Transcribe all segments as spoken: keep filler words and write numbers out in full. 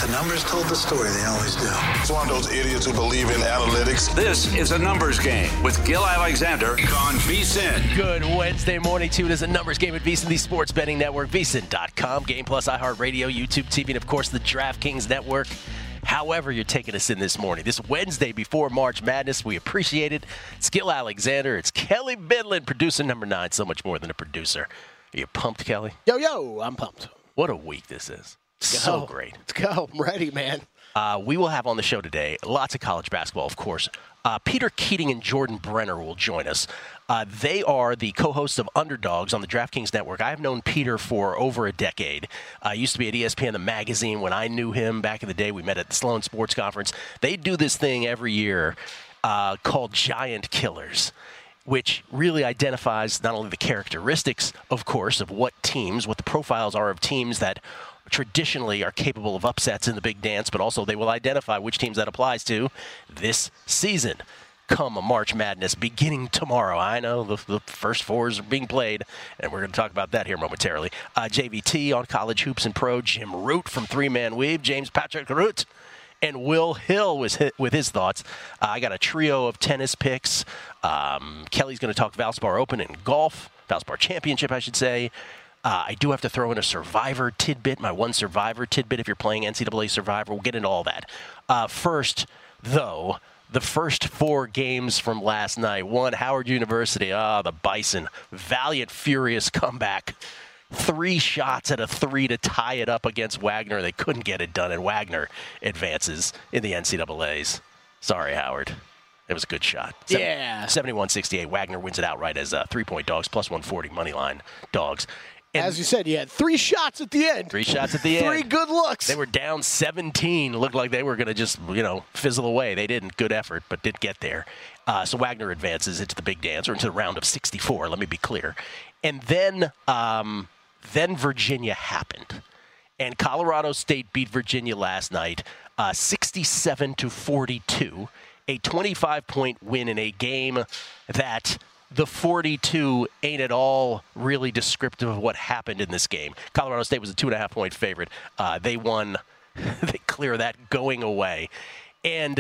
The numbers told the story. They always do. It's one of those idiots who believe in analytics. This is a numbers game with Gil Alexander on VSiN. Good Wednesday morning to it is a numbers game at VSiN, the sports betting network, V S I N dot com, Game Plus, iHeartRadio, YouTube T V, and of course the DraftKings Network. However you're taking us in this morning, this Wednesday before March Madness, we appreciate it. It's Gil Alexander. It's Kelly Bidlin, producer number nine, so much more than a producer. Are you pumped, Kelly? Yo, yo, I'm pumped. What a week this is. So great. Let's go. I'm ready, man. Uh, we will have on the show today lots of college basketball, of course. Uh, Peter Keating and Jordan Brenner will join us. Uh, they are the co-hosts of Underdogs on the DraftKings Network. I've known Peter for over a decade. I uh, used to be at E S P N The Magazine when I knew him back in the day. We met at the Sloan Sports Conference. They do this thing every year uh, called Giant Killers, which really identifies not only the characteristics, of course, of what teams, what the profiles are of teams that traditionally are capable of upsets in the big dance, but also they will identify which teams that applies to this season. Come a March Madness beginning tomorrow. I know the, the first fours are being played, and we're going to talk about that here momentarily. Uh, J V T on College Hoops and Pro, Jim Root from Three Man Weave, James Patrick Root, and Will Hill was hit with his thoughts. Uh, I got a trio of tennis picks. Um, Kelly's going to talk Valspar Open and golf, Valspar Championship, I should say. Uh, I do have to throw in a Survivor tidbit, my one Survivor tidbit if you're playing N C double A Survivor. We'll get into all that. Uh, first, though, the first four games from last night. One, Howard University. Ah, oh, the Bison. Valiant, furious comeback. Three shots at a three to tie it up against Wagner. They couldn't get it done, and Wagner advances in the N C double A's. Sorry, Howard. It was a good shot. Yeah. seventy-one sixty-eight. Wagner wins it outright as uh, three-point dogs, plus one forty money line dogs. And as you said, you had three shots at the end. Three shots at the end. Three good looks. They were down seventeen. Looked like they were going to just, you know, fizzle away. They didn't. Good effort, but did get there. Uh, so Wagner advances into the big dance, or into the round of sixty-four, let me be clear. And then, um, then Virginia happened. And Colorado State beat Virginia last night, uh, sixty-seven to forty-two. A twenty-five point win in a game that the forty-two ain't at all really descriptive of what happened in this game. Colorado State was a two and a half point favorite. Uh, they won. They clear that going away. And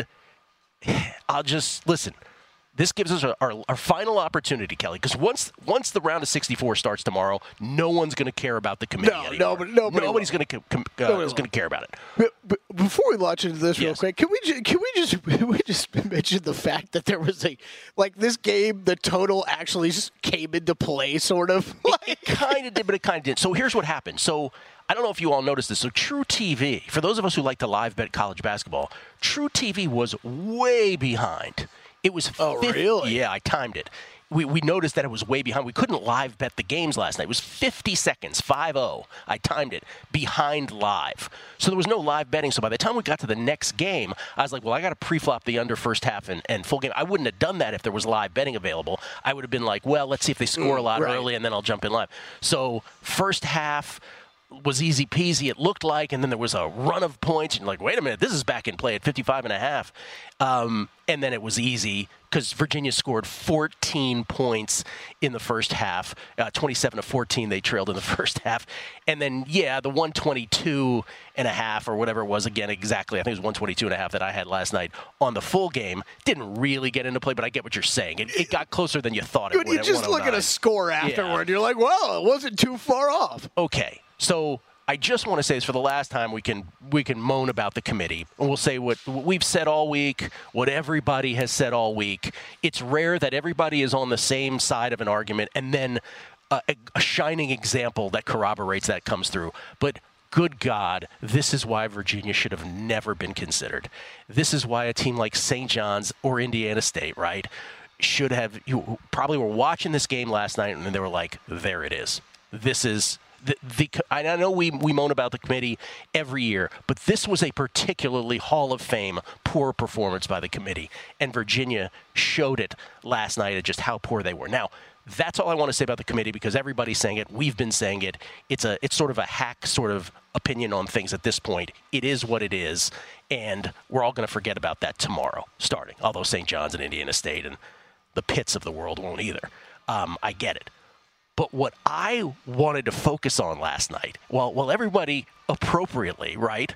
I'll just listen. This gives us our, our, our final opportunity, Kelly, because once once the round of sixty-four starts tomorrow, no one's going to care about the committee no, anymore. Nobody, nobody Nobody's going to com- uh, nobody is going to care about it. But, but before we launch into this real Yes. quick, can we ju- can we just can we just mention the fact that there was a like this game, the total actually just came into play, sort of. It, it kind of did, but it kind of didn't. So here's what happened. So I don't know if you all noticed this. So True T V, for those of us who like to live bet college basketball, True T V was way behind. It was Oh, fifty really? Yeah, I timed it. We we noticed that it was way behind. We couldn't live bet the games last night. It was fifty seconds, five oh. I timed it, behind live. So there was no live betting. So by the time we got to the next game, I was like, well, I got to pre-flop the under first half and, and full game. I wouldn't have done that if there was live betting available. I would have been like, well, let's see if they score a lot right. early, and then I'll jump in live. So first half was easy peasy, it looked like, and then there was a run of points, and you're like, wait a minute, this is back in play at fifty-five and a half. Um, and then it was easy because Virginia scored fourteen points in the first half, uh, twenty-seven to fourteen they trailed in the first half. And then, yeah, the one twenty-two and a half or whatever it was, again, exactly, I think it was one twenty-two and a half that I had last night on the full game, didn't really get into play, but I get what you're saying. It, it got closer than you thought it When would. you at just look at a one oh nine. score afterward, you're like, well, it wasn't too far off. Okay, so I just want to say this for the last time. We can we can moan about the committee, and we'll say what, what we've said all week, what everybody has said all week. It's rare that everybody is on the same side of an argument, and then a, a, a shining example that corroborates that comes through. But good God, this is why Virginia should have never been considered. This is why a team like Saint John's or Indiana State, right, should have. You probably were watching this game last night, and they were like, "There it is. This is." The, the, I know we, we moan about the committee every year, but this was a particularly Hall of Fame poor performance by the committee, and Virginia showed it last night at just how poor they were. Now, that's all I want to say about the committee because everybody's saying it. We've been saying it. It's a it's sort of a hack sort of opinion on things at this point. It is what it is, and we're all going to forget about that tomorrow starting, although Saint John's and Indiana State and the Pitts of the world won't either. Um, I get it. But what I wanted to focus on last night, well, well, everybody appropriately, right,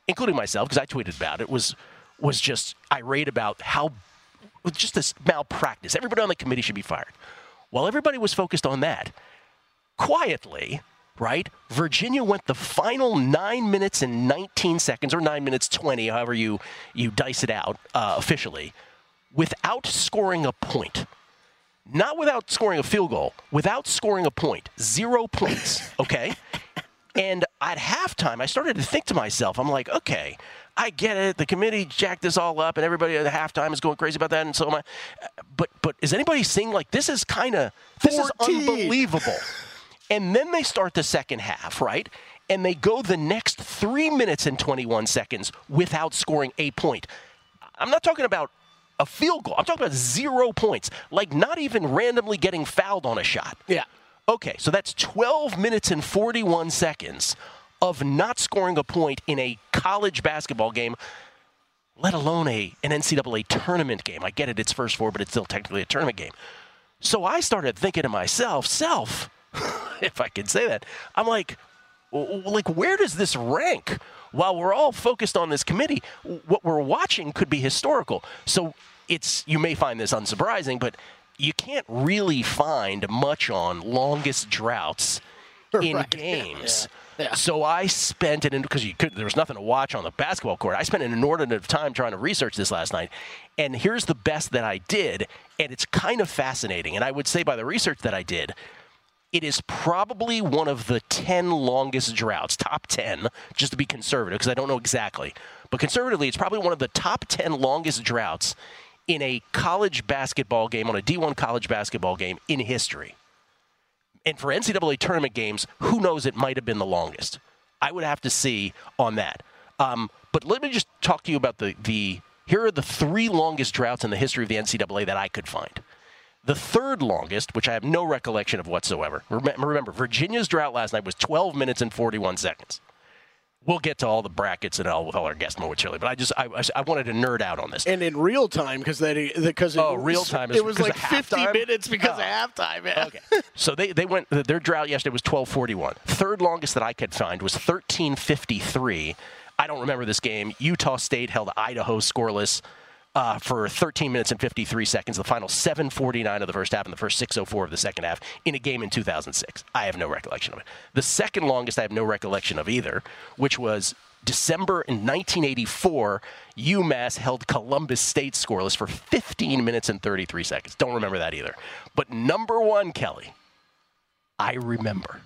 including myself, because I tweeted about it, was was just irate about how with just this malpractice. Everybody on the committee should be fired. While everybody was focused on that, quietly, right, Virginia went the final nine minutes and nineteen seconds, or nine minutes twenty, however you, you dice it out uh, officially, without scoring a point. Not without scoring a field goal, without scoring a point. Zero points, okay? And at halftime, I started to think to myself, I'm like, okay, I get it. The committee jacked this all up, and everybody at halftime is going crazy about that, and so am I. But but is anybody seeing, like, this is kind of, this is unbelievable. And then they start the second half, right? And they go the next three minutes and twenty-one seconds without scoring a point. I'm not talking about a field goal. I'm talking about zero points, like not even randomly getting fouled on a shot. Yeah. Okay, so that's twelve minutes and forty-one seconds of not scoring a point in a college basketball game, let alone a an N C double A tournament game. I get it, it's first four, but it's still technically a tournament game. So I started thinking to myself, self, if I can say that, I'm like, like, where does this rank? While we're all focused on this committee, what we're watching could be historical. So it's, you may find this unsurprising, but you can't really find much on longest droughts in right. games. Yeah. Yeah. So I spent it in, because you could, there was nothing to watch on the basketball court. I spent an inordinate time trying to research this last night. And here's the best that I did, and it's kind of fascinating. And I would say by the research that I did, it is probably one of the ten longest droughts, top ten, just to be conservative, because I don't know exactly. But conservatively, it's probably one of the top ten longest droughts in a college basketball game, on a D one college basketball game in history. And for N C double A tournament games, who knows, it might have been the longest. I would have to see on that. Um, but let me just talk to you about the, the, here are the three longest droughts in the history of the N C double A that I could find. The third longest, which I have no recollection of whatsoever. Remember, Virginia's drought last night was twelve minutes and forty-one seconds. We'll get to all the brackets and all, all our guests momentarily, but I just I, I wanted to nerd out on this. And in real time, because that because oh, real time is it was like fifty halftime? minutes because oh. of halftime. Yeah. Okay, so they they went their drought yesterday was twelve forty-one. Third longest that I could find was thirteen fifty-three. I don't remember this game. Utah State held Idaho scoreless Uh, for thirteen minutes and fifty-three seconds, the final seven forty-nine of the first half and the first six oh four of the second half in a game in two thousand six. I have no recollection of it. The second longest I have no recollection of either, which was December in nineteen eighty-four, UMass held Columbus State scoreless for fifteen minutes and thirty-three seconds. Don't remember that either. But number one, Kelly, I remember.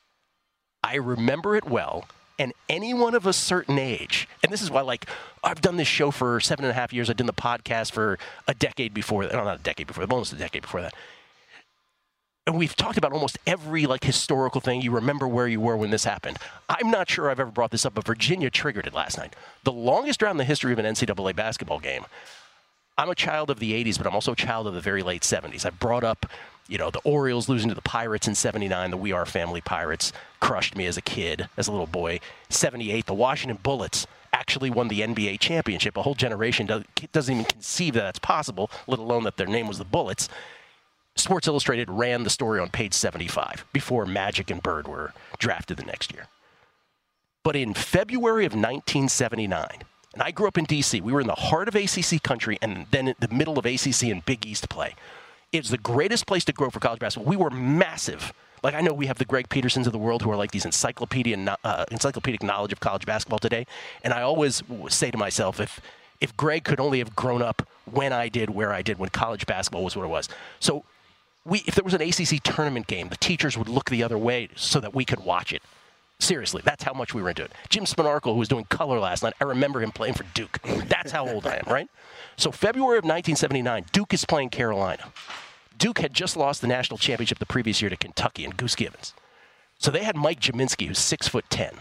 I remember it well. And anyone of a certain age, and this is why, like, I've done this show for seven and a half years. I've done the podcast for a decade before that. No, not a decade before that, almost a decade before that. And we've talked about almost every, like, historical thing. You remember where you were when this happened. I'm not sure I've ever brought this up, but Virginia triggered it last night. The longest drought in the history of an N C double A basketball game. I'm a child of the eighties, but I'm also a child of the very late seventies. I brought up, you know, the Orioles losing to the Pirates in seventy-nine. The We Are Family Pirates crushed me as a kid, as a little boy. seventy-eight, the Washington Bullets actually won the N B A championship. A whole generation does, doesn't even conceive that that's possible, let alone that their name was the Bullets. Sports Illustrated ran the story on page seventy-five before Magic and Bird were drafted the next year. But in February of nineteen seventy-nine, and I grew up in D C, we were in the heart of A C C country and then in the middle of A C C and Big East play. It's the greatest place to grow for college basketball. We were massive. Like, I know we have the Greg Petersons of the world who are like these encyclopedia, uh, encyclopedic knowledge of college basketball today. And I always say to myself, if if Greg could only have grown up when I did, where I did, when college basketball was what it was. So we, if there was an A C C tournament game, the teachers would look the other way so that we could watch it. Seriously, that's how much we were into it. Jim Spinarkle, who was doing color last night, I remember him playing for Duke. That's how old I am, right? So February of nineteen seventy-nine, Duke is playing Carolina. Duke had just lost the national championship the previous year to Kentucky and Goose Gibbons. So they had Mike Jaminski, who's six foot ten.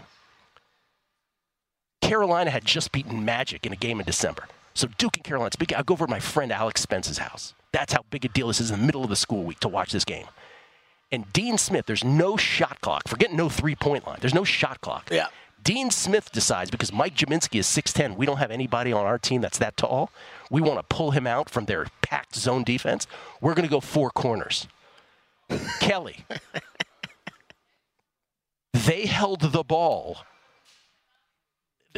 Carolina had just beaten Magic in a game in December. So Duke and Carolina, it's big. I'll go over to my friend Alex Spence's house. That's how big a deal this is in the middle of the school week to watch this game. And Dean Smith, there's no shot clock. Forget no three-point line. There's no shot clock. Yeah. Dean Smith decides, because Mike Jaminski is six ten, we don't have anybody on our team that's that tall. We want to pull him out from their packed zone defense. We're going to go four corners. Kelly. They held the ball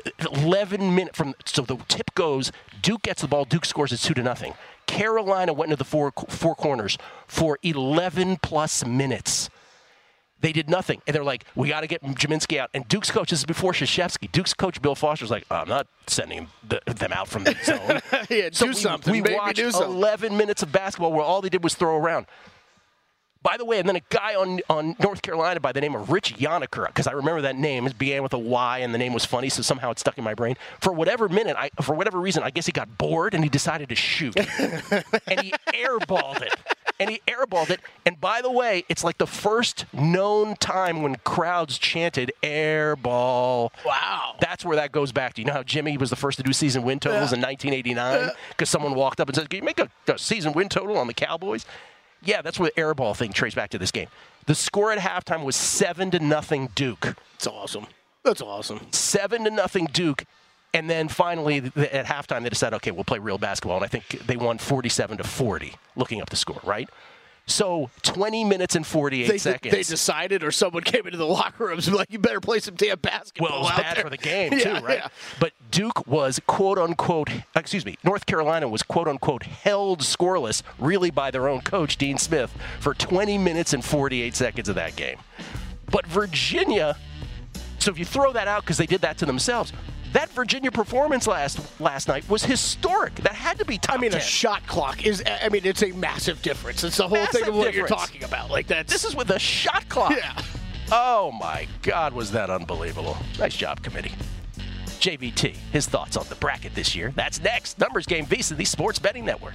eleven minutes from so the tip goes. Duke gets the ball. Duke scores. It's two to nothing. Carolina went into the four four corners for eleven plus minutes. They did nothing. And they're like, we got to get Jaminski out. And Duke's coach, this is before Krzyzewski, Duke's coach, Bill Foster's like, oh, I'm not sending the, them out from the zone. yeah, so do we, something. We Maybe watched do something. eleven minutes of basketball where all they did was throw around. By the way, and then a guy on, on North Carolina by the name of Rich Yoniker, because I remember that name. It began with a Y, and the name was funny, so somehow it stuck in my brain. For whatever minute, I, for whatever reason, I guess he got bored, and he decided to shoot. and he airballed it. And he airballed it. And by the way, it's like the first known time when crowds chanted airball. Wow. That's where that goes back to. You know how Jimmy was the first to do season win totals yeah. in nineteen eighty-nine? Because yeah. someone walked up and said, can you make a, a season win total on the Cowboys? Yeah, that's where the airball thing traced back to this game. The score at halftime was seven to nothing Duke. That's awesome. That's awesome. Seven to nothing Duke. And then finally, at halftime, they decided, okay, we'll play real basketball. And I think they won forty-seven to forty, looking up the score, right? So twenty minutes and forty-eight they, seconds. They decided, or someone came into the locker rooms and was like, you better play some damn basketball. Well, it was out bad there. for the game, too, yeah, right? Yeah. But Duke was, quote unquote, excuse me, North Carolina was, quote unquote, held scoreless, really by their own coach, Dean Smith, for twenty minutes and forty-eight seconds of that game. But Virginia, so if you throw that out because they did that to themselves, that Virginia performance last last night was historic. That had to be top I mean, ten. a shot clock is, I mean, it's a massive difference. It's the whole Massive thing of what difference. you're talking about. Like that's, This is with a shot clock. Yeah. Oh, my God, was that unbelievable. Nice job, committee. J V T, his thoughts on the bracket this year. That's next. Numbers Game Visa, the Sports Betting Network.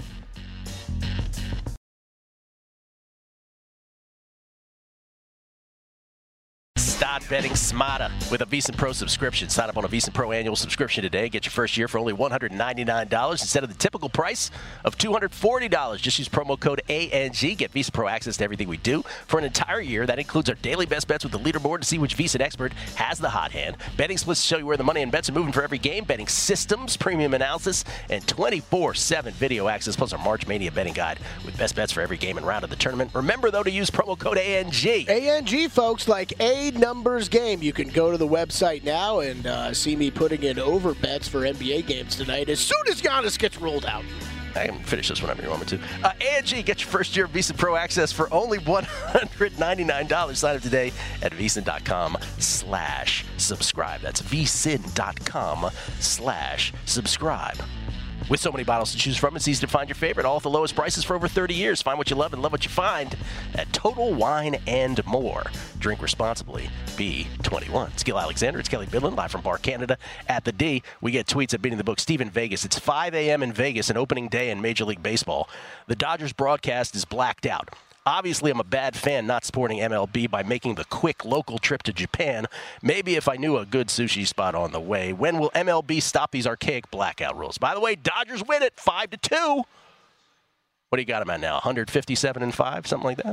Start betting smarter with a VEASAN Pro subscription. Sign up on a VEASAN Pro annual subscription today. Get your first year for only one hundred ninety-nine dollars instead of the typical price of two hundred forty dollars. Just use promo code A N G. Get VEASAN Pro access to everything we do for an entire year. That includes our daily best bets with the leaderboard to see which VEASAN expert has the hot hand. Betting splits to show you where the money and bets are moving for every game. Betting systems, premium analysis, and twenty-four seven video access, plus our March Mania betting guide with best bets for every game and round of the tournament. Remember, though, to use promo code A N G. A N G, folks, like a numbers game. You can go to the website now and uh, see me putting in over bets for N B A games tonight as soon as Giannis gets rolled out. I can finish this whenever you want me to. Uh, A N G, get your first year of VEASAN Pro access for only one hundred ninety-nine dollars. Sign up today at VEASAN.com slash subscribe. That's VEASAN.com slash subscribe. With so many bottles to choose from, it's easy to find your favorite, all at the lowest prices for over thirty years. Find what you love and love what you find at Total Wine and More. Drink responsibly. Be twenty-one. It's Gil Alexander. It's Kelly Bidlin, live from Bar Canada at the D. We get tweets at Beating the Book. Steve in Vegas. It's five a.m. in Vegas, an opening day in Major League Baseball. The Dodgers broadcast is blacked out. Obviously, I'm a bad fan not supporting M L B by making the quick local trip to Japan. Maybe if I knew a good sushi spot on the way. When will M L B stop these archaic blackout rules? By the way, Dodgers win it five to two. What do you got them at now? one fifty-seven and five, something like that?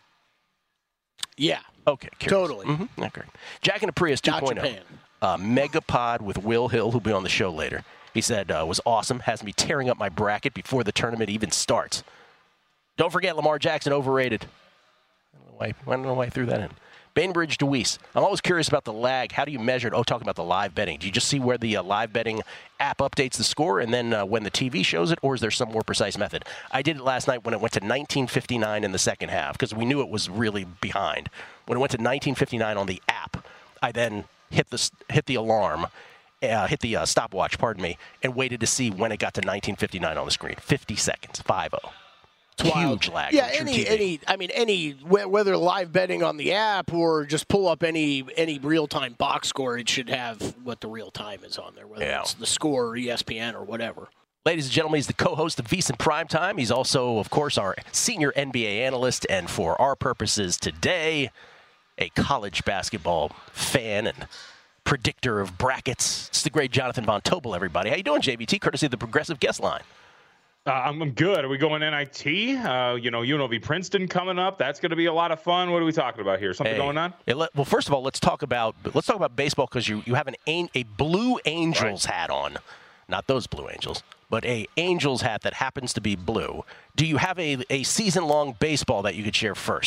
Yeah. Okay. Curious. Totally. Mm-hmm. Okay. Jack and the Prius two point oh. Uh, Megapod with Will Hill, who'll be on the show later. He said uh, was awesome. Has me tearing up my bracket before the tournament even starts. Don't forget Lamar Jackson, overrated. I don't know why I, don't know why I threw that in. Bainbridge DeWeese. I'm always curious about the lag. How do you measure it? Oh, talking about the live betting. Do you just see where the uh, live betting app updates the score and then uh, when the T V shows it, or is there some more precise method? I did it last night when it went to nineteen fifty-nine in the second half because we knew it was really behind. When it went to nineteen fifty-nine on the app, I then hit the, hit the alarm, uh, hit the uh, stopwatch, pardon me, and waited to see when it got to nineteen fifty-nine on the screen. fifty seconds, five oh. Huge lag. Yeah, any, any, I mean, any, whether live betting on the app or just pull up any any real-time box score, it should have what the real time is on there, whether yeah. it's the score or E S P N or whatever. Ladies and gentlemen, he's the co-host of VEASAN Primetime. He's also, of course, our senior N B A analyst, and for our purposes today, a college basketball fan and predictor of brackets. It's the great Jonathan Von Tobel, everybody. How you doing, J V T? Courtesy of the Progressive Guest Line. Uh, I'm, I'm good. Are we going N I T? Uh, you know, U N L V Princeton coming up. That's going to be a lot of fun. What are we talking about here? Something hey, going on? Let, well, first of all, let's talk about let's talk about baseball because you you have an a Blue Angels right. hat on, not those Blue Angels, but a Angels hat that happens to be blue. Do you have a a season long baseball that you could share first?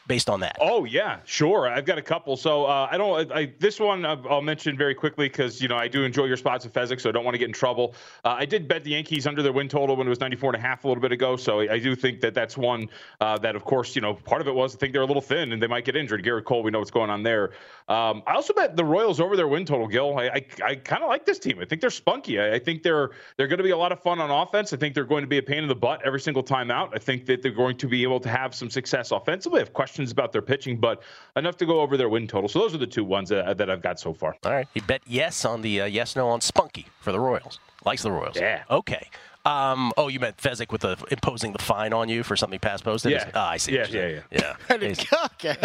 based on that? Oh yeah, sure. I've got a couple. So uh, I don't. I, this one I'll mention very quickly because you know I do enjoy your spots at Fezzik, so I don't want to get in trouble. Uh, I did bet the Yankees under their win total when it was ninety-four and a half a little bit ago. So I do think that that's one uh, that, of course, you know, part of it was I think they're a little thin and they might get injured. Garrett Cole, we know what's going on there. Um, I also bet the Royals over their win total. Gil, I I, I kind of like this team. I think they're spunky. I, I think they're they're going to be a lot of fun on offense. I think they're going to be a pain in the butt every single time out. I think that they're going to be able to have some success offensively. I have questions about their pitching, but enough to go over their win total. So those are the two ones that, that I've got so far. All right. You bet yes on the uh, yes, no on Spunky for the Royals. Likes the Royals. Yeah. Okay. Um, oh, you meant Fezzik with the imposing the fine on you for something past posted? Yeah. Oh, I see. Yeah, yeah, yeah. Yeah. Okay.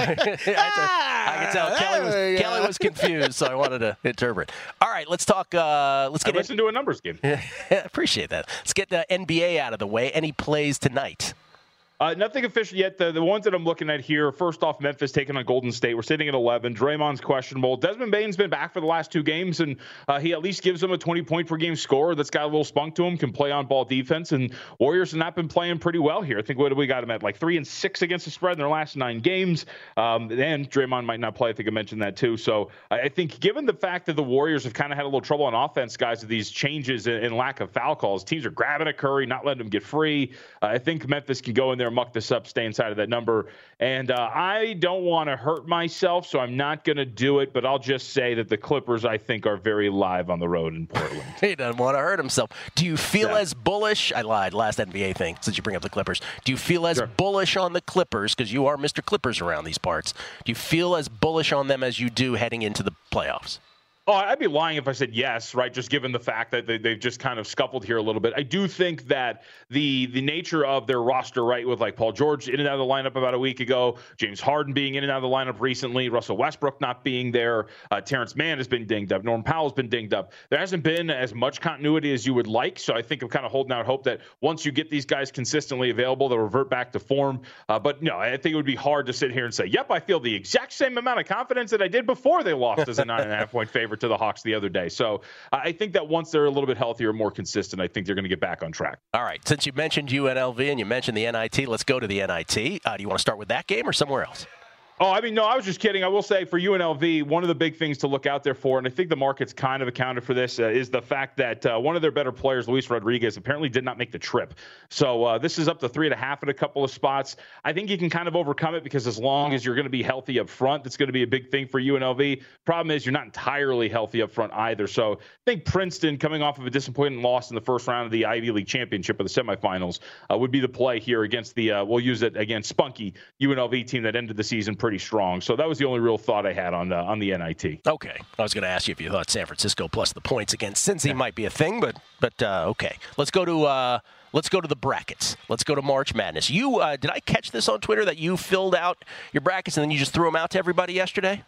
I can tell Kelly was, Kelly was confused, so I wanted to interpret. All right, let's talk. Uh, let's get I listened in- to a numbers game. Appreciate that. Let's get the N B A out of the way. Any plays tonight? Uh, nothing official yet. The, the ones that I'm looking at here, first off, Memphis taking on Golden State. We're sitting at eleven. Draymond's questionable. Desmond Bane's been back for the last two games, and uh, he at least gives them a twenty-point-per-game scorer that's got a little spunk to him, can play on-ball defense, and Warriors have not been playing pretty well here. I think what we got them at, like three and six against the spread in their last nine games, um, and Draymond might not play. I think I mentioned that too. So I, I think given the fact that the Warriors have kind of had a little trouble on offense, guys, with these changes and, and lack of foul calls, teams are grabbing at Curry, not letting him get free. Uh, I think Memphis can go in there, muck this up, stay inside of that number. And uh, I don't want to hurt myself, so I'm not going to do it, but I'll just say that the Clippers, I think, are very live on the road in Portland. He doesn't want to hurt himself. Do you feel Yeah. as bullish? I lied. Last N B A thing, since you bring up the Clippers. Do you feel as Sure. bullish on the Clippers, because you are Mister Clippers around these parts, do you feel as bullish on them as you do heading into the playoffs? Oh, I'd be lying if I said yes, right? Just given the fact that they, they've just kind of scuffled here a little bit. I do think that the the nature of their roster, right, with like Paul George in and out of the lineup about a week ago, James Harden being in and out of the lineup recently, Russell Westbrook not being there, uh, Terrence Mann has been dinged up, Norman Powell's been dinged up. There hasn't been as much continuity as you would like, so I think I'm kind of holding out hope that once you get these guys consistently available, they'll revert back to form. Uh, but no, I think it would be hard to sit here and say, yep, I feel the exact same amount of confidence that I did before they lost as a nine and a half point favorite to the Hawks the other day. So I think that once they're a little bit healthier, more consistent, I think they're going to get back on track. All right. Since you mentioned U N L V and you mentioned the N I T, let's go to the N I T. Uh, do you want to start with that game or somewhere else? Oh, I mean, no, I was just kidding. I will say for U N L V, one of the big things to look out there for, and I think the market's kind of accounted for this, uh, is the fact that uh, one of their better players, Luis Rodriguez, apparently did not make the trip. So uh, this is up to three and a half at a couple of spots. I think you can kind of overcome it because as long as you're going to be healthy up front, that's going to be a big thing for U N L V. Problem is you're not entirely healthy up front either. So I think Princeton, coming off of a disappointing loss in the first round of the Ivy League Championship or the semifinals, uh, would be the play here against the, uh, we'll use it against spunky U N L V team that ended the season pretty strong. So that was the only real thought I had on the, on the N I T. Okay. I was going to ask you if you thought San Francisco plus the points against Cincy yeah. might be a thing, but but uh, okay. Let's go to uh, let's go to the brackets. Let's go to March Madness. You uh, did I catch this on Twitter that you filled out your brackets and then you just threw them out to everybody yesterday?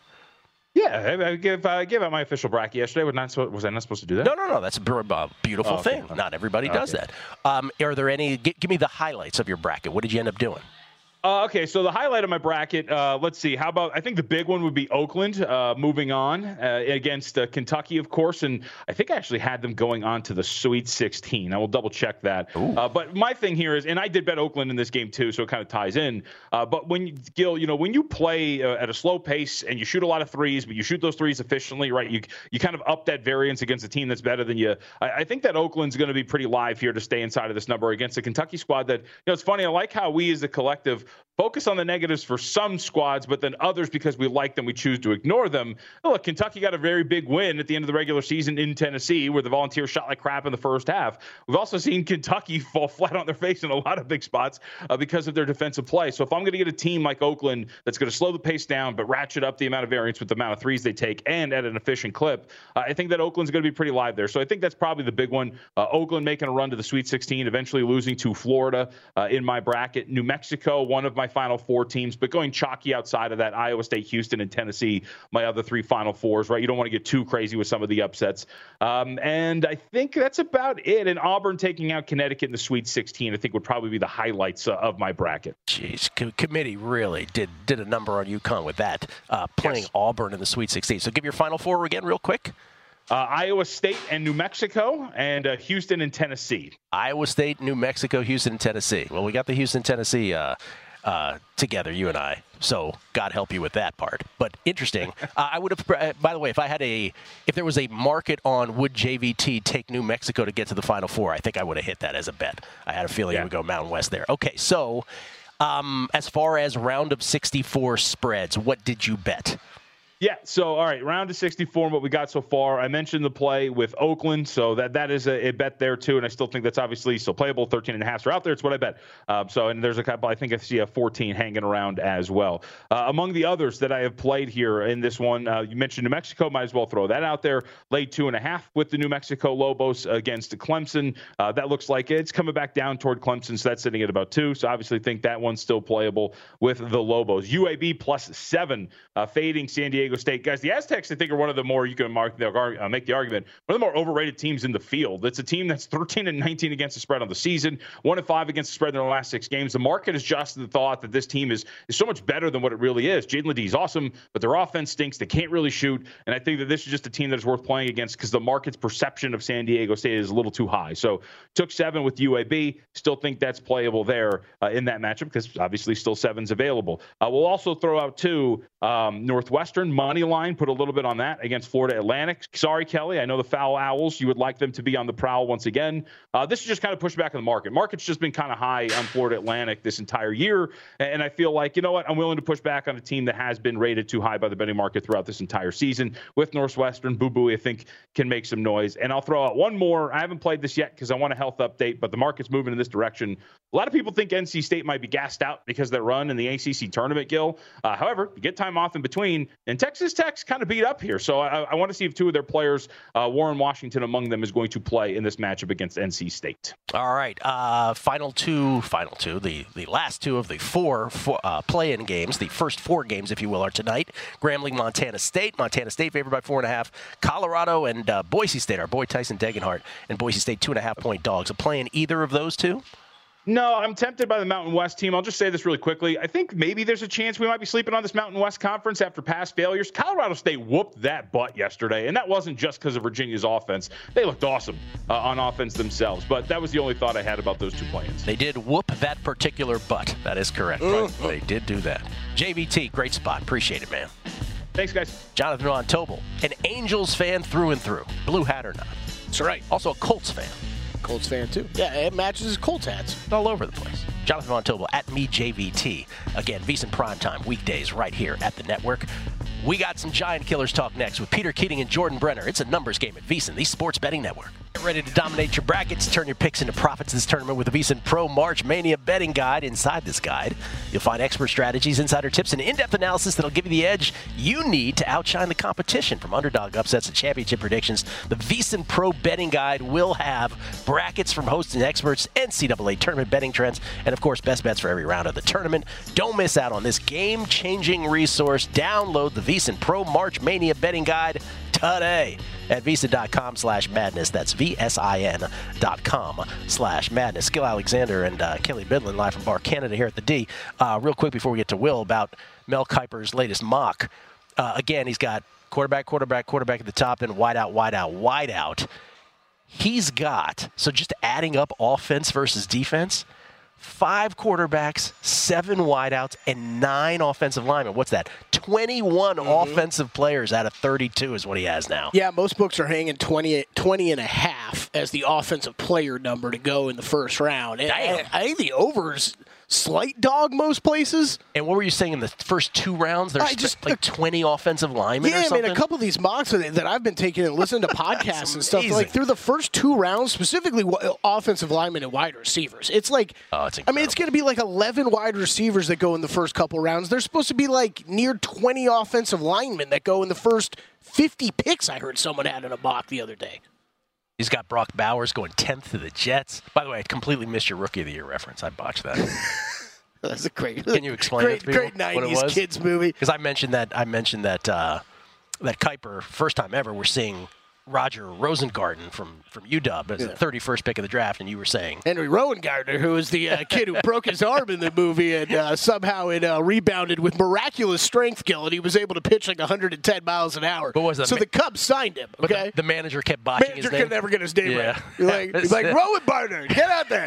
Yeah, I gave I gave out my official bracket yesterday. Was, not, was I not supposed to do that? No, no, no. That's a beautiful oh, okay. thing. Not everybody okay. does that. Um, are there any? G- give me the highlights of your bracket. What did you end up doing? Uh, okay, so the highlight of my bracket, uh, let's see. How about, I think the big one would be Oakland uh, moving on uh, against uh, Kentucky, of course. And I think I actually had them going on to the Sweet sixteen. I will double check that. Uh, but my thing here is, and I did bet Oakland in this game too, so it kind of ties in. Uh, but when, you, Gil, you know, when you play uh, at a slow pace and you shoot a lot of threes, but you shoot those threes efficiently, right, you you kind of up that variance against a team that's better than you. I, I think that Oakland's going to be pretty live here to stay inside of this number against a Kentucky squad that, you know, it's funny. I like how we as a collective focus on the negatives for some squads, but then others, because we like them, we choose to ignore them. Look, Kentucky got a very big win at the end of the regular season in Tennessee, where the Volunteers shot like crap in the first half. We've also seen Kentucky fall flat on their face in a lot of big spots uh, because of their defensive play. So if I'm going to get a team like Oakland that's going to slow the pace down, but ratchet up the amount of variance with the amount of threes they take and at an efficient clip, uh, I think that Oakland's going to be pretty live there. So I think that's probably the big one. Uh, Oakland making a run to the Sweet sixteen, eventually losing to Florida uh, in my bracket. New Mexico, one of my final four teams, but going chalky outside of that, Iowa State, Houston, and Tennessee, my other three final fours, right? You don't want to get too crazy with some of the upsets. Um, and I think that's about it. And Auburn taking out Connecticut in the Sweet sixteen, I think would probably be the highlights uh, of my bracket. Jeez, co- committee really did did a number on UConn with that, uh, playing yes. Auburn in the Sweet sixteen. So give your final four again real quick. Uh, Iowa State and New Mexico, and uh, Houston and Tennessee. Iowa State, New Mexico, Houston, and Tennessee. Well, we got the Houston, Tennessee uh, uh, together, you and I. So God help you with that part. But interesting. uh, I would have. Uh, by the way, if I had a, if there was a market on would J V T take New Mexico to get to the Final Four, I think I would have hit that as a bet. I had a feeling yeah. it would go Mountain West there. Okay, so um, as far as round of sixty-four spreads, what did you bet? Yeah, so, all right, round of sixty-four and what we got so far. I mentioned the play with Oakland, so that, that is a, a bet there, too, and I still think that's obviously still playable. thirteen and a half are out there. It's what I bet. Um, so, and there's a couple, I think I see a fourteen hanging around as well. Uh, among the others that I have played here in this one, uh, you mentioned New Mexico. Might as well throw that out there. Laid two and a half with the New Mexico Lobos against Clemson. Uh, that looks like it's coming back down toward Clemson, so that's sitting at about two. So, obviously think that one's still playable with the Lobos. U A B plus seven, uh, fading San Diego State. Guys, the Aztecs, I think, are one of the more, you can mark, uh, make the argument, one of the more overrated teams in the field. It's a team that's thirteen and nineteen against the spread on the season, one and five against the spread in their last six games. The market has just the thought that this team is, is so much better than what it really is. Jaden Ledee is awesome, but their offense stinks. They can't really shoot. And I think that this is just a team that is worth playing against because the market's perception of San Diego State is a little too high. So took seven with U A B. Still think that's playable there uh, in that matchup because obviously still seven's available. Uh, we'll also throw out two um, Northwestern money line. Put a little bit on that against Florida Atlantic. Sorry, Kelly. I know the Foul Owls. You would like them to be on the prowl once again. Uh, this is just kind of push back on the market. Market's just been kind of high on Florida Atlantic this entire year. And I feel like, you know what? I'm willing to push back on a team that has been rated too high by the betting market throughout this entire season. With Northwestern, Boo Boo, I think, can make some noise. And I'll throw out one more. I haven't played this yet because I want a health update, but the market's moving in this direction. A lot of people think N C State might be gassed out because of their run in the A C C tournament, Gil. Uh, however, you get time off in between, and Texas Tech's kind of beat up here. So I, I want to see if two of their players, uh, Warren Washington among them, is going to play in this matchup against N C State. All right. Uh, final two, final two, the, the last two of the four, four uh, play-in games, the first four games, if you will, are tonight. Grambling, Montana State. Montana State favored by four and a half. Colorado and uh, Boise State, our boy Tyson Degenhart, and Boise State two and a half point dogs. A play in either of those two? No, I'm tempted by the Mountain West team. I'll just say this really quickly. I think maybe there's a chance we might be sleeping on this Mountain West conference after past failures. Colorado State whooped that butt yesterday, and that wasn't just because of Virginia's offense. They looked awesome uh, on offense themselves, but that was the only thought I had about those two plans. They did whoop that particular butt. That is correct. Mm-hmm. Right? They did do that. J V T, great spot. Appreciate it, man. Thanks, guys. Jonathan Von Tobel, an Angels fan through and through. Blue hat or not. That's right. Also a Colts fan. Colts fan, too. Yeah, it matches his Colts hats. All over the place. Jonathan Von Tobel, at me J V T. Again, VSiN Primetime, weekdays right here at the network. We got some Giant Killers talk next with Peter Keating and Jordan Brenner. It's a numbers game at VSiN, the sports betting network. Get ready to dominate your brackets. Turn your picks into profits this tournament with the VSiN Pro March Mania betting guide. Inside this guide, you'll find expert strategies, insider tips, and in-depth analysis that'll give you the edge you need to outshine the competition. From underdog upsets to championship predictions, the VSiN Pro betting guide will have brackets from hosts and experts, N C double A tournament betting trends, and of course, best bets for every round of the tournament. Don't miss out on this game-changing resource. Download the VSiN Pro March Mania betting guide today at VSiN.com slash madness. That's V-S-I-N dot com slash madness. Gil Alexander and uh, Kelly Bidlin live from Bar Canada here at the D. Uh, real quick before we get to Will about Mel Kiper's latest mock. Uh, again, he's got quarterback, quarterback, quarterback at the top, and wide out, wide out, wide out. He's got, so just adding up offense versus defense, five quarterbacks, seven wideouts, and nine offensive linemen. What's that? twenty-one mm-hmm. offensive players out of thirty-two is what he has now. Yeah, most books are hanging twenty, twenty and a half as the offensive player number to go in the first round. And Damn. I, I think the over's slight dog most places. And what were you saying in the first two rounds? There's just like twenty offensive linemen yeah, or something? I mean, a couple of these mocks that I've been taking and listening to podcasts and stuff, like through the first two rounds, specifically offensive linemen and wide receivers. It's like, oh, it's I mean, it's going to be like eleven wide receivers that go in the first couple rounds. There's supposed to be like near twenty offensive linemen that go in the first fifty picks. I heard someone had in a mock the other day. He's got Brock Bowers going tenth to the Jets. By the way, I completely missed your Rookie of the Year reference. I botched that. That's a great. Can you explain great, it to people great nineties what it was? Kids movie. Because I mentioned that I mentioned that uh, that Kiper, first time ever, we're seeing Roger Rosengarten from, from U W as yeah. the thirty-first pick of the draft, and you were saying Henry Rowengartner, who was the uh, kid who broke his arm in the movie, and uh, somehow it uh, rebounded with miraculous strength, Gil, and he was able to pitch like one hundred ten miles an hour. What was that? So Ma- the Cubs signed him. Okay, the, the manager kept botching manager his name. Could never get his name yeah. right. He's like, he's like Rowengartner, get out there.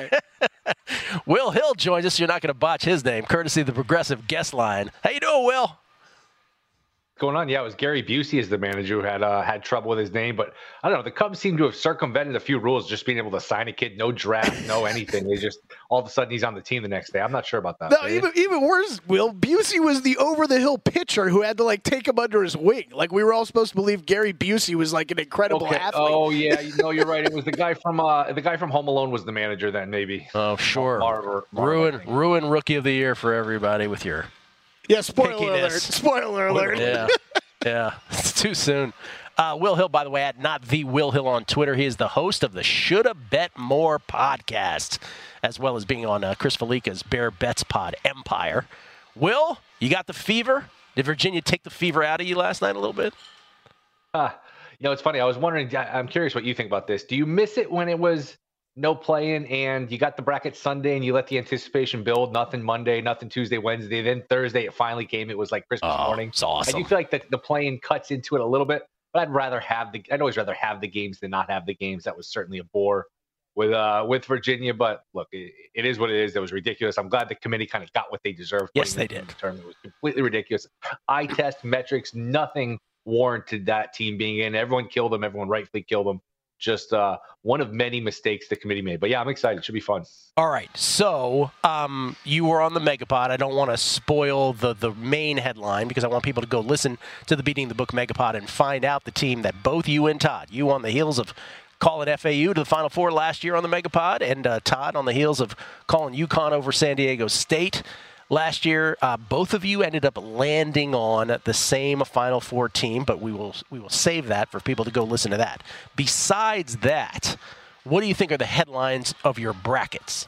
Will Hill joins us. You're not going to botch his name, courtesy of the Progressive guest line. How you doing, Will? Going on? Yeah, it was Gary Busey as the manager who had uh, had trouble with his name, but I don't know. The Cubs seem to have circumvented a few rules, just being able to sign a kid, no draft, no anything. They just all of a sudden he's on the team the next day. I'm not sure about that. No, even even worse, Will Busey was the over the hill pitcher who had to like take him under his wing. Like we were all supposed to believe Gary Busey was like an incredible okay. athlete. Oh yeah, you know you're right. It was the guy from uh, the guy from Home Alone was the manager then, maybe. Oh sure, Marv, Marv, ruin ruin rookie of the year for everybody with your yeah. Spoiler pickiness. alert! Spoiler alert! Yeah. Yeah, it's too soon. Uh, Will Hill, by the way, at not the Will Hill on Twitter. He is the host of the Shoulda Bet More podcast, as well as being on uh, Chris Felica's Bear Bets Pod Empire. Will, you got the fever? Did Virginia take the fever out of you last night a little bit? Uh, you know, it's funny. I was wondering, I'm curious what you think about this. Do you miss it when it was no play-in and you got the bracket Sunday and you let the anticipation build? Nothing Monday, nothing Tuesday, Wednesday. Then Thursday it finally came. It was like Christmas oh, morning. It's awesome. I do feel like the, the play-in cuts into it a little bit, but I'd rather have the. I'd always rather have the games than not have the games. That was certainly a bore with uh with Virginia. But look, it, it is what it is. That was ridiculous. I'm glad the committee kind of got what they deserved. Yes, they did. The term. It was completely ridiculous. Eye test metrics, nothing warranted that team being in. Everyone killed them. Everyone rightfully killed them. Just uh, one of many mistakes the committee made. But, yeah, I'm excited. It should be fun. All right. So um, you were on the Megapod. I don't want to spoil the, the main headline because I want people to go listen to the Beating the Book Megapod and find out the team that both you and Todd, you on the heels of calling F A U to the Final Four last year on the Megapod, and uh, Todd on the heels of calling UConn over San Diego State last year. Uh, both of you ended up landing on the same Final Four team, but we will we will save that for people to go listen to that. Besides that, what do you think are the headlines of your brackets?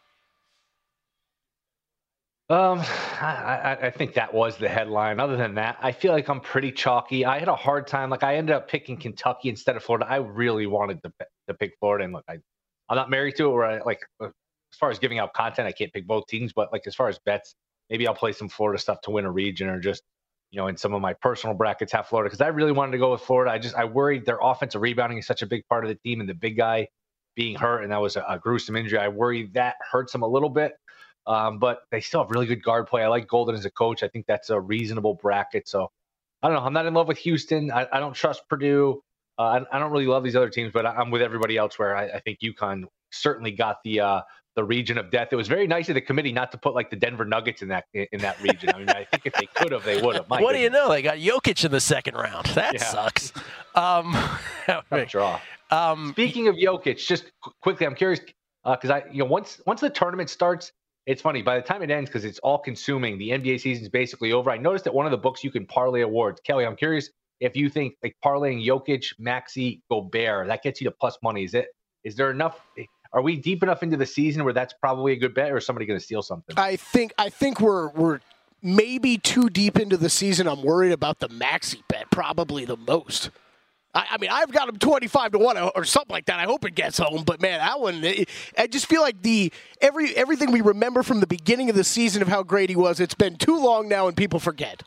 Um, I, I think that was the headline. Other than that, I feel like I'm pretty chalky. I had a hard time. Like I ended up picking Kentucky instead of Florida. I really wanted to, to pick Florida, and look, I, I'm not married to it. Where I like. As far as giving out content, I can't pick both teams, but like as far as bets, maybe I'll play some Florida stuff to win a region, or just, you know, in some of my personal brackets have Florida, because I really wanted to go with Florida. I just I worried their offensive rebounding is such a big part of the team, and the big guy being hurt, and that was a, a gruesome injury. I worry that hurts them a little bit, um, but they still have really good guard play. I like Golden as a coach. I think that's a reasonable bracket. So I don't know. I'm not in love with Houston. I, I don't trust Purdue. Uh, I, I don't really love these other teams, but I, I'm with everybody else where I, I think UConn certainly got the uh, the region of death. It was very nice of the committee not to put like the Denver Nuggets in that in that region. I mean, I think if they could have, they would have. What goodness. do you know? They got Jokic in the second round. That yeah. sucks. Um, draw. Um, Speaking of Jokic, just qu- quickly, I'm curious because uh, I, you know, once once the tournament starts, it's funny. By the time it ends, because it's all consuming, the N B A season is basically over. I noticed that one of the books you can parlay awards. Kelly, I'm curious if you think like parlaying Jokic, Maxey, Gobert, that gets you to plus money. Is it? Is there enough? Are we deep enough into the season where that's probably a good bet, or is somebody going to steal something? I think I think we're we're maybe too deep into the season. I'm worried about the Maxey bet, probably the most. I, I mean, I've got him twenty-five to one or something like that. I hope it gets home, but man, that one, it, I just feel like the every everything we remember from the beginning of the season of how great he was, it's been too long now, and people forget.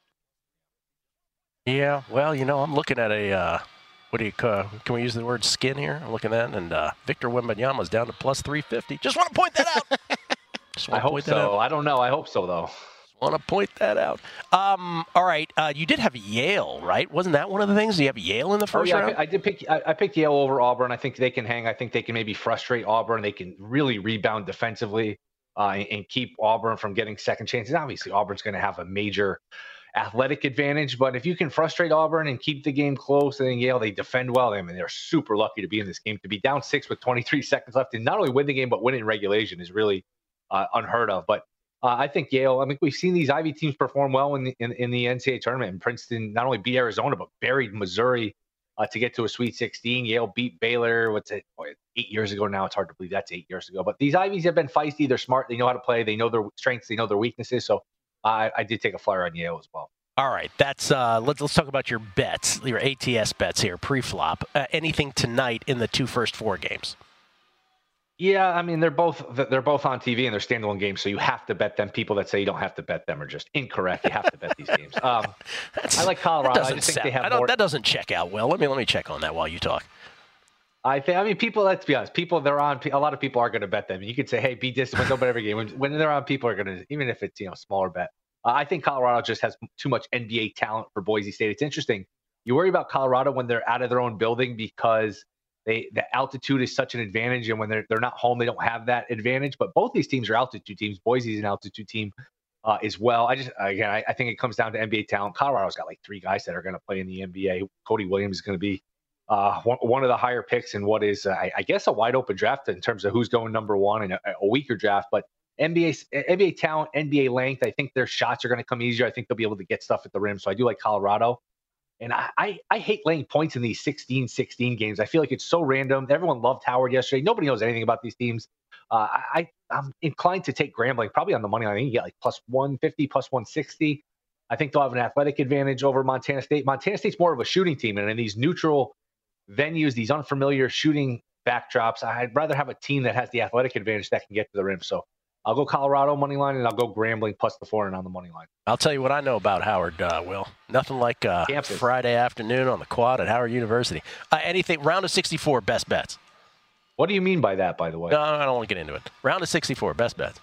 Yeah, well, you know, I'm looking at a. Uh... What do you uh, can we use the word skin here? I'm looking at it, and uh, Victor Wembanyama's down to plus three fifty. Just want to point that out. Just I hope point so. That out. I don't know. I hope so, though. Just want to point that out. Um, all right. Uh, you did have Yale, right? Wasn't that one of the things? Do you have Yale in the first oh, yeah, round? I, I did pick. I, I picked Yale over Auburn. I think they can hang. I think they can maybe frustrate Auburn. They can really rebound defensively uh, and, and keep Auburn from getting second chances. Obviously, Auburn's going to have a major athletic advantage, but if you can frustrate Auburn and keep the game close, and then Yale, they defend well. I mean, they're super lucky to be in this game. To be down six with twenty-three seconds left and not only win the game, but win in regulation is really uh, unheard of. But uh, I think Yale, I mean, we've seen these Ivy teams perform well in the, in, in the N C double A tournament. And Princeton not only beat Arizona, but buried Missouri uh, to get to a Sweet sixteen. Yale beat Baylor, what's it, boy, eight years ago now. It's hard to believe that's eight years ago. But these Ivies have been feisty. They're smart. They know how to play. They know their strengths. They know their weaknesses. So I, I did take a flyer on Yale as well. All right, that's uh, let's let's talk about your bets, your A T S bets here, pre-flop. Uh, anything tonight in the two first four games? Yeah, I mean they're both they're both on T V and they're standalone games, so you have to bet them. People that say you don't have to bet them are just incorrect. You have to bet these games. Um, I like Colorado. I just think sound, they have I don't, more. That doesn't check out well. Let me let me check on that while you talk. I think. I mean, people. Let's be honest. People they're on. A lot of people are going to bet them. You could say, "Hey, be disciplined. Don't bet every game." When, when they're on, people are going to, even if it's you know smaller bet. Uh, I think Colorado just has too much N B A talent for Boise State. It's interesting. You worry about Colorado when they're out of their own building because they the altitude is such an advantage, and when they're they're not home, they don't have that advantage. But both these teams are altitude teams. Boise's an altitude team uh, as well. I just again, I, I think it comes down to N B A talent. Colorado's got like three guys that are going to play in the N B A. Cody Williams is going to be uh, one, one of the higher picks in what is, uh, I, I guess, a wide open draft in terms of who's going number one in a, a weaker draft. But N B A N B A talent, N B A length. I think their shots are going to come easier. I think they'll be able to get stuff at the rim. So I do like Colorado. And I, I, I hate laying points in these sixteen sixteen games. I feel like it's so random. Everyone loved Howard yesterday. Nobody knows anything about these teams. Uh, I, I'm inclined to take Grambling probably on the money line. I think you get like plus one fifty, plus one sixty. I think they'll have an athletic advantage over Montana State. Montana State's more of a shooting team. And in these neutral venues, these unfamiliar shooting backdrops, I'd rather have a team that has the athletic advantage that can get to the rim. So I'll go Colorado money line, and I'll go Grambling plus the four and on the money line. I'll tell you what I know about Howard, uh, Will. Nothing like uh, Friday afternoon on the quad at Howard University. Uh, anything, round of sixty-four, best bets. What do you mean by that, by the way? No, I don't want to get into it. Round of sixty-four, best bets.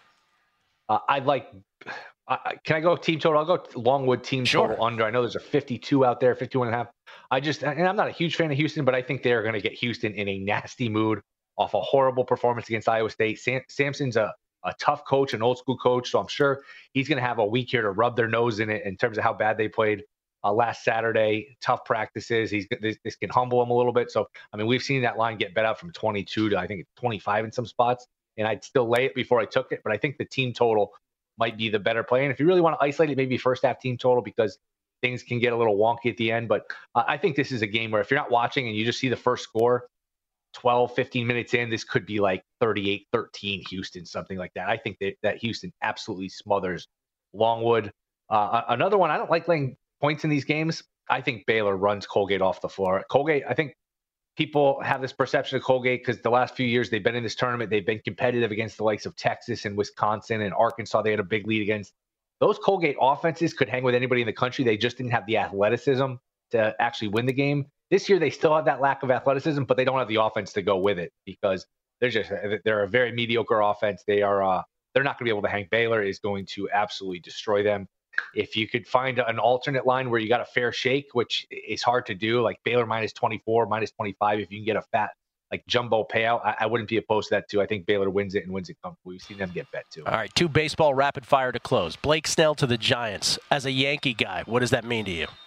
Uh, I'd like uh, – can I go team total? I'll go Longwood team sure. total under. I know there's a fifty-two out there, fifty-two and a half. I just – and I'm not a huge fan of Houston, but I think they're going to get Houston in a nasty mood off a horrible performance against Iowa State. Sam, Sampson's a – a tough coach, an old school coach. So I'm sure he's going to have a week here to rub their nose in it in terms of how bad they played uh, last Saturday. Tough practices. He's this, this can humble him a little bit. So, I mean, we've seen that line get bet out from twenty-two to I think twenty-five in some spots. And I'd still lay it before I took it. But I think the team total might be the better play. And if you really want to isolate it, maybe first half team total because things can get a little wonky at the end. But uh, I think this is a game where if you're not watching and you just see the first score, twelve, fifteen minutes in, this could be like thirty-eight thirteen Houston, something like that. I think that, that Houston absolutely smothers Longwood. Uh, another one, I don't like laying points in these games. I think Baylor runs Colgate off the floor. Colgate, I think people have this perception of Colgate because the last few years they've been in this tournament. They've been competitive against the likes of Texas and Wisconsin and Arkansas. They had a big lead against. Those Colgate offenses could hang with anybody in the country. They just didn't have the athleticism to actually win the game. This year, they still have that lack of athleticism, but they don't have the offense to go with it because they're just they're a very mediocre offense. They are uh, they're not going to be able to hang. Baylor is going to absolutely destroy them. If you could find an alternate line where you got a fair shake, which is hard to do, like Baylor minus twenty-four, minus twenty-five, if you can get a fat like jumbo payout, I, I wouldn't be opposed to that too. I think Baylor wins it and wins it comfortably. We've seen them get bet too. All right, two baseball rapid fire to close. Blake Snell to the Giants. As a Yankee guy, what does that mean to you?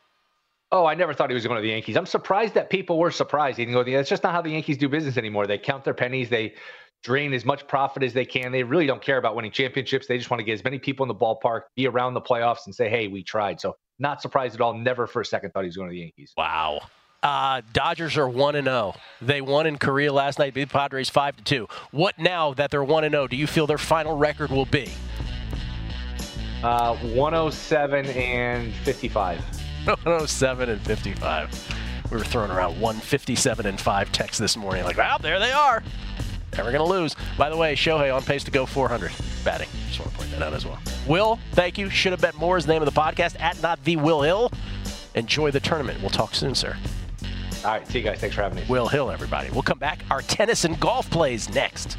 Oh, I never thought he was going to the Yankees. I'm surprised that people were surprised he didn't go to the Yankees. That's just not how the Yankees do business anymore. They count their pennies. They drain as much profit as they can. They really don't care about winning championships. They just want to get as many people in the ballpark, be around the playoffs, and say, hey, we tried. So not surprised at all. Never for a second thought he was going to the Yankees. Wow. Uh, Dodgers are one and oh. They won in Korea last night, beat the Padres five to two. What now that they're one and oh do you feel their final record will be? Uh, one oh seven and fifty-five. one oh seven and fifty-five. We were throwing around one fifty-seven and five texts this morning. Like, well, there they are. Never going to lose. By the way, Shohei on pace to go four hundred batting. Just want to point that out as well. Will, thank you. Should have bet more is the name of the podcast. At not the Will Hill. Enjoy the tournament. We'll talk soon, sir. All right. See you guys. Thanks for having me. Will Hill, everybody. We'll come back. Our tennis and golf plays next.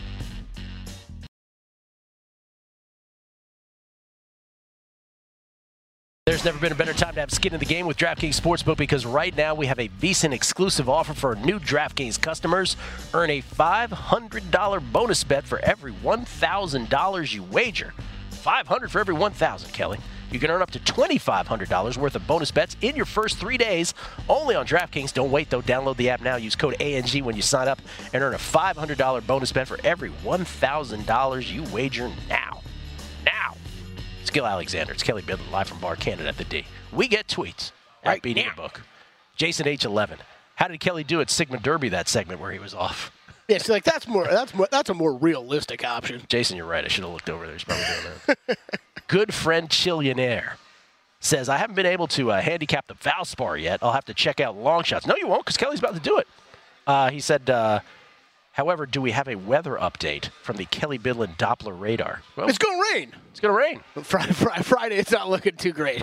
There's never been a better time to have skin in the game with DraftKings Sportsbook because right now we have a VSiN exclusive offer for new DraftKings customers. Earn a five hundred dollars bonus bet for every one thousand dollars you wager. five hundred dollars for every one thousand dollars, Kelly. You can earn up to twenty-five hundred dollars worth of bonus bets in your first three days only on DraftKings. Don't wait, though. Download the app now. Use code A N G when you sign up and earn a five hundred dollars bonus bet for every one thousand dollars you wager now. Now. It's Gil Alexander. It's Kelly Bidlin live from Bar Canada at the D. We get tweets right at Beating now. a Book. Jason H eleven. How did Kelly do at Sigma Derby, that segment where he was off? Yeah, so like that's more that's more that's a more realistic option. Jason, you're right. I should have looked over there. He's probably doing that. Good friend Chillionaire says, I haven't been able to uh, handicap the Valspar yet. I'll have to check out long shots. No, you won't, because Kelly's about to do it. Uh, he said, uh, however, do we have a weather update from the Kelly Bidlin Doppler radar? Well, It's going to rain. it's going to rain. Friday, Friday, it's not looking too great. Right.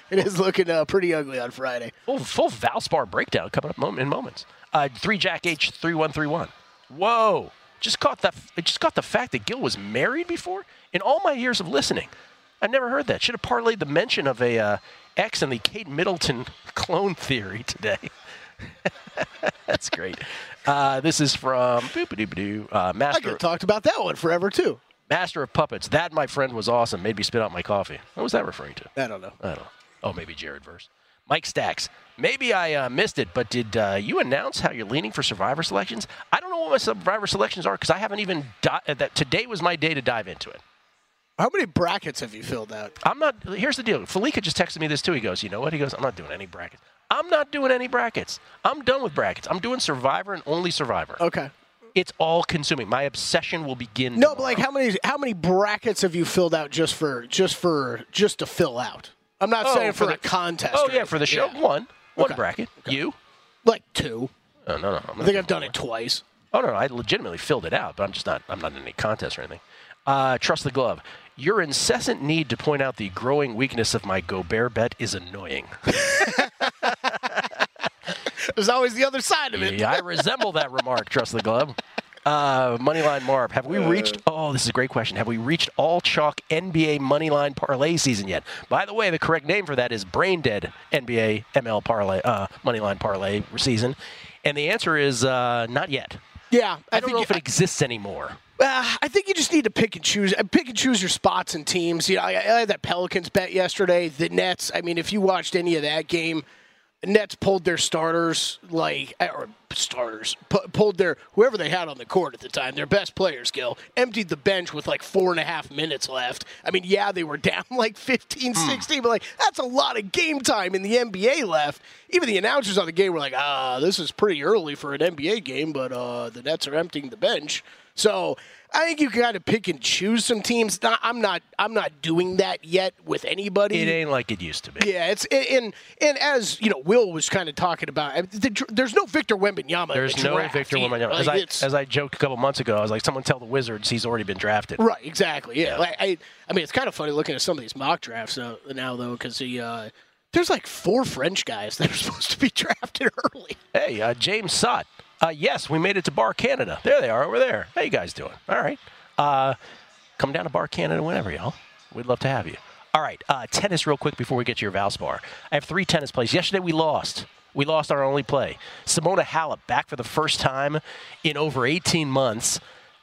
It is looking uh, pretty ugly on Friday. Full, full Valspar breakdown coming up in moments. Uh, three Jack H three one three one. Whoa! Just caught that. It just caught the fact that Gil was married before. In all my years of listening, I've never heard that. Should have parlayed the mention of a uh, ex in the Kate Middleton clone theory today. That's great. Uh, this is from boop-a-doop-a-doo, uh, I Master. could have talked about that one forever too. Master of Puppets. That, my friend, was awesome. Made me spit out my coffee. What was that referring to? I don't know. I don't know. Oh, maybe Jared Verse. Mike Stacks. Maybe I uh, missed it, but did uh, you announce how you're leaning for Survivor selections? I don't know what my Survivor selections are because I haven't even di- – that today was my day to dive into it. How many brackets have you filled out? I'm not – here's the deal. Felica just texted me this too. He goes, you know what? He goes, I'm not doing any brackets. I'm not doing any brackets. I'm done with brackets. I'm doing Survivor and only Survivor. Okay. It's all consuming. My obsession will begin No, tomorrow. but like how many how many brackets have you filled out just for just for just to fill out? I'm not Oh, saying for, for the, the- contest. Oh, or yeah, for the show. anything. One. One Okay. bracket. You? Like two. Oh, no, no. I'm I not think doing I've done one. it twice. Oh, no, no. I legitimately filled it out, but I'm just not I'm not in any contest or anything. Uh, trust the glove. Your incessant need to point out the growing weakness of my Gobert bet is annoying. There's always the other side of it. Yeah, I resemble that remark, trust the glove. Uh, Moneyline Marp, have we reached, oh, this is a great question. Have we reached all chalk N B A Moneyline Parlay season yet? By the way, the correct name for that is Brain Dead N B A M L Parlay, uh, Moneyline Parlay season. And the answer is uh, not yet. Yeah, I, I don't think know you- if it exists anymore. Uh, I think you just need to pick and choose. uh, Pick and choose your spots and teams. You know, I, I had that Pelicans bet yesterday. The Nets. I mean, if you watched any of that game, Nets pulled their starters like or starters pu- pulled their whoever they had on the court at the time, their best players. Gil emptied the bench with like four and a half minutes left. I mean, yeah, they were down like fifteen, sixteen, but like that's a lot of game time in the N B A left. Even the announcers on the game were like, "Ah, this is pretty early for an N B A game," but uh, the Nets are emptying the bench. So I think you got to pick and choose some teams. Not, I'm not. I'm not doing that yet with anybody. It ain't like it used to be. Yeah, it's and and as you know, Will was kind of talking about. I mean, the, there's no Victor Wembanyama. There's in the no draft Victor either. Wembanyama. Like, As I, it's- as I joked a couple months ago, I was like, someone tell the Wizards he's already been drafted. right, exactly. Yeah, Like, I. I mean, it's kind of funny looking at some of these mock drafts uh, now, though, because the uh, there's like four French guys that are supposed to be drafted early. Hey, uh, James Sott. Uh, yes, we made it to Bar Canada. There they are over there. How you guys doing? All right. Uh, come down to Bar Canada whenever, y'all. We'd love to have you. All right. Uh, tennis real quick before we get to your Valspar. I have three tennis plays. Yesterday we lost. We lost our only play. Simona Halep, back for the first time in over eighteen months,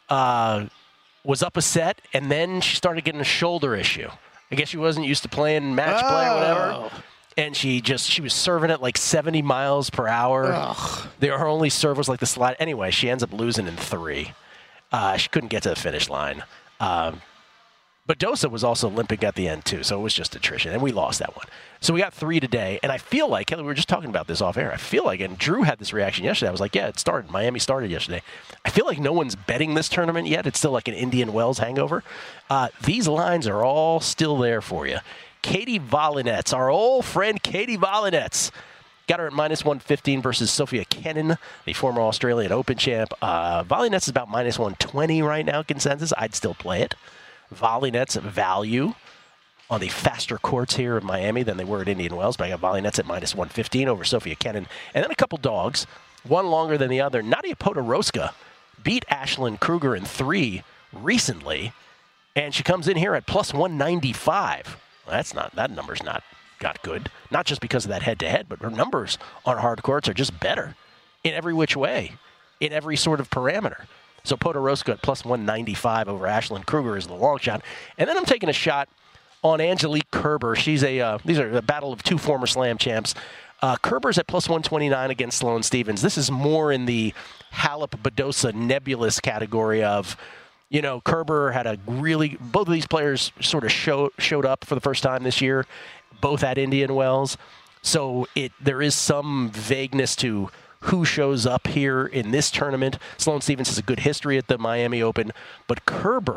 uh, was up a set, and then she started getting a shoulder issue. I guess she wasn't used to playing match play or whatever. And she just, she was serving it like seventy miles per hour. Ugh. Their, her only serve was like the slide. Anyway, she ends up losing in three. Uh, she couldn't get to the finish line. Um, but Dosa was also limping at the end, too, so it was just attrition, and we lost that one. So we got three today, and I feel like, Kelly, we were just talking about this off air, I feel like, and Drew had this reaction yesterday, I was like, yeah, it started. Miami started yesterday. I feel like no one's betting this tournament yet. It's still like an Indian Wells hangover. Uh, these lines are all still there for you. Katie Volinets, our old friend Katie Volinets. Got her at minus one fifteen versus Sophia Kenin, the former Australian Open champ. Uh, Volinets is about minus one twenty right now, consensus. I'd still play it. Volinets value on the faster courts here in Miami than they were at Indian Wells, but I got Volinets at minus one fifteen over Sophia Kenin. And then a couple dogs, one longer than the other. Nadia Podoroska beat Ashlyn Kruger in three recently, and she comes in here at plus one ninety-five. Well, that's not, that number's not got good. Not just because of that head-to-head, but her numbers on hard courts are just better in every which way, in every sort of parameter. So Podoroska at plus one ninety-five over Ashlyn Kruger is the long shot. And then I'm taking a shot on Angelique Kerber. She's a, uh, these are a battle of two former Slam champs. Uh, Kerber's at plus one twenty-nine against Sloane Stephens. This is more in the Halep-Badosa nebulous category of, you know, Kerber had a really, both of these players sort of show, showed up for the first time this year, both at Indian Wells. So it there is some vagueness to who shows up here in this tournament. Sloane Stephens has a good history at the Miami Open, but Kerber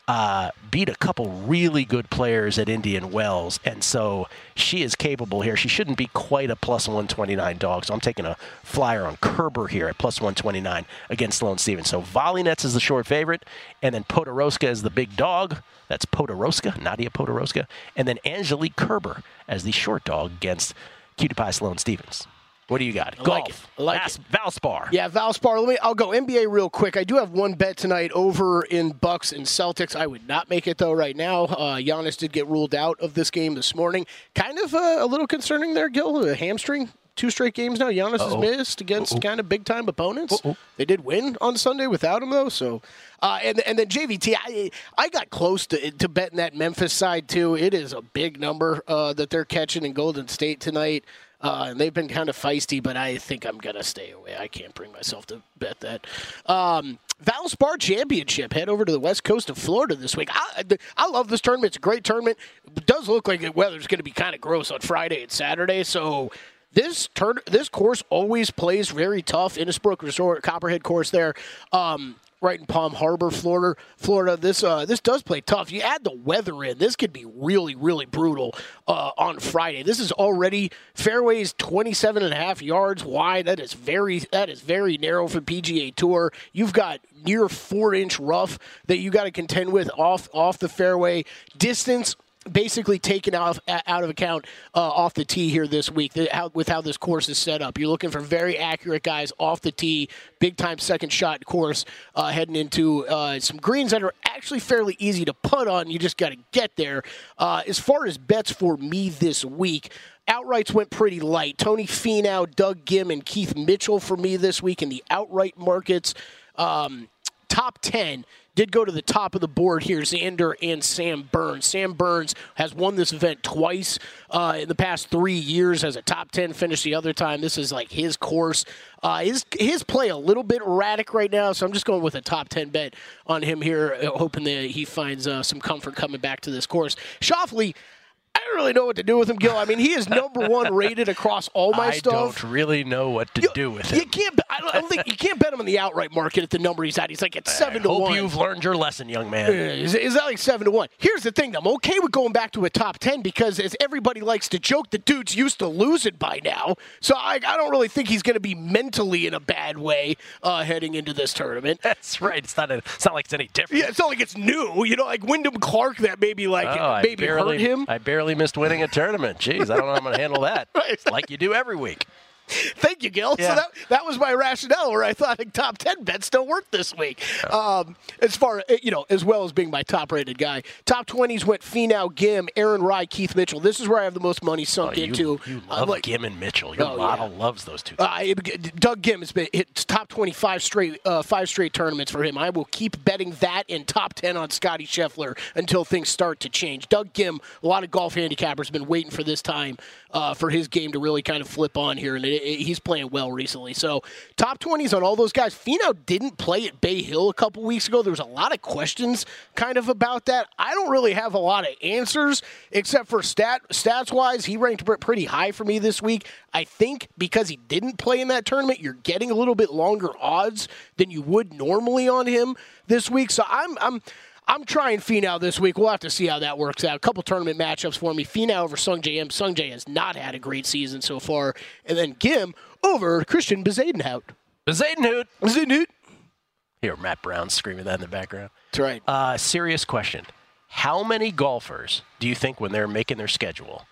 uh, beat a couple really good players at Indian Wells, and so she is capable here. She shouldn't be quite a plus one twenty-nine dog, so I'm taking a flyer on Kerber here at plus one twenty-nine against Sloane Stephens. So Volynets is the short favorite, and then Podoroska is the big dog. That's Podoroska, Nadia Podoroska, and then Angelique Kerber as the short dog against Cutie Pie Sloane Stephens. What do you got? I Golf. like it. I like Vas- it. Valspar. Yeah, Valspar. Let me. I'll go N B A real quick. I do have one bet tonight over in Bucks and Celtics. I would not make it though right now. Uh, Giannis did get ruled out of this game this morning. Kind of uh, a little concerning there, Gil. A hamstring. Two straight games now. Giannis Uh-oh. has missed against Uh-oh. kind of big time opponents. Uh-oh. They did win on Sunday without him though. So, uh, and and then J V T. I I got close to to betting that Memphis side too. It is a big number uh, that they're catching in Golden State tonight. Uh, and they've been kind of feisty, but I think I'm going to stay away. I can't bring myself to bet that. Um, Valspar Championship. Head over to the west coast of Florida this week. I, I love this tournament. It's a great tournament. It does look like the weather's going to be kind of gross on Friday and Saturday, so this turn this course always plays very tough. Innisbrook Resort, Copperhead course there. Um, right in Palm Harbor, Florida. Florida. This uh, this does play tough. You add the weather in, this could be really, really brutal uh, on Friday. This is already fairways twenty-seven and a half yards wide. That is very that is very narrow for P G A Tour. You've got near four inch rough that you got to contend with off off the fairway. Distance basically taken out of, out of account uh, off the tee here this week the, how, with how this course is set up. You're looking for very accurate guys off the tee, big-time second shot course uh, heading into uh, some greens that are actually fairly easy to putt on. You just got to get there. Uh, as far as bets for me this week, outrights went pretty light. Tony Finau, Doug Gim, and Keith Mitchell for me this week in the outright markets. Um, top ten did go to the top of the board here, Xander and Sam Burns. Sam Burns has won this event twice uh, in the past three years as a top ten finish the other time. This is like his course. Uh, his his play a little bit erratic right now, so I'm just going with a top ten bet on him here, hoping that he finds uh, some comfort coming back to this course. Schauffele, I don't really know what to do with him, Gil. I mean, he is number one rated across all my I stuff. I don't really know what to you, do with him. You can't. I don't, I don't think you can't bet him in the outright market at the number he's at. He's like at seven I to hope one. you've learned your lesson, young man. Is, is that like seven to one? Here's the thing, though. I'm okay with going back to a top ten because, as everybody likes to joke, the dude's used to losing by now. So I, I don't really think he's going to be mentally in a bad way uh, heading into this tournament. That's right. It's not. A, it's not like it's any different. Yeah, it's not like it's new. You know, like Wyndham Clark that maybe like Oh, maybe I barely, hurt him. I barely missed winning a tournament. Jeez, I don't know how I'm going to handle that. Right. Like you do every week. Thank you, Gil. Yeah. So that that was my rationale where I thought like, top ten bets don't work this week. Um, as far you know, as well as being my top rated guy. Top twenties went Finau, Gim, Aaron Rye, Keith Mitchell. This is where I have the most money sunk Oh, you, into. you Uh, love like, Gim and Mitchell. Your Oh, model yeah. loves those two. Uh, it- Doug Gim has been hit top twenty-five straight, uh, five straight tournaments for him. I will keep betting that and top ten on Scotty Scheffler until things start to change. Doug Gim, a lot of golf handicappers been waiting for this time uh, for his game to really kind of flip on here, and it, it, he's playing well recently. So top twenties on all those guys. Finau didn't play at Bay Hill a couple weeks ago. There was a lot of questions kind of about that. I don't really have a lot of answers except for stat stats wise. He ranked pretty high for me this week. I think because he didn't play in that tournament, you're getting a little bit longer odds than you would normally on him this week. So I'm I'm I'm trying Finau this week. We'll have to see how that works out. A couple tournament matchups for me. Finau over Sungjae M. Sungjae has not had a great season so far. And then Gim over Christian Bezuidenhout. Bezuidenhout. Bezuidenhout. Here, Matt Brown screaming that in the background. That's right. Uh, serious question. How many golfers do you think when they're making their schedule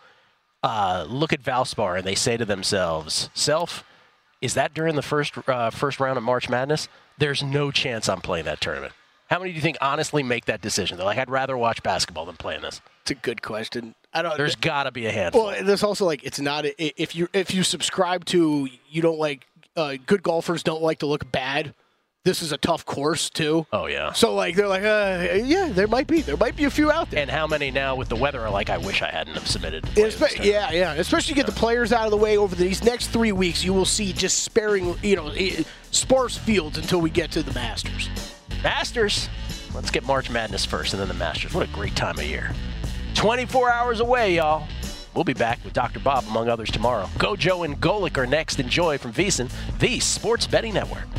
uh, look at Valspar and they say to themselves, Self, is that during the first uh, first round of March Madness? There's no chance I'm playing that tournament. How many do you think honestly make that decision? They're like, I'd rather watch basketball than playing this. It's a good question. I don't. There's got to be a handful. Well, there's also like it's not if you if you subscribe to you don't like uh, good golfers don't like to look bad. This is a tough course too. Oh yeah. So like they're like, uh, yeah, there might be there might be a few out there. And how many now with the weather are like, I wish I hadn't have submitted. to play Espe- this yeah, yeah. Especially get the players out of the way over these next three weeks. You will see just sparing, you know, eh, sparse fields until we get to the Masters. Masters. Let's get March Madness first and then the Masters. What a great time of year. twenty-four hours away, y'all. We'll be back with Doctor Bob, among others, tomorrow. Gojo and Golic are next. Enjoy from VEASAN, the Sports Betting Network.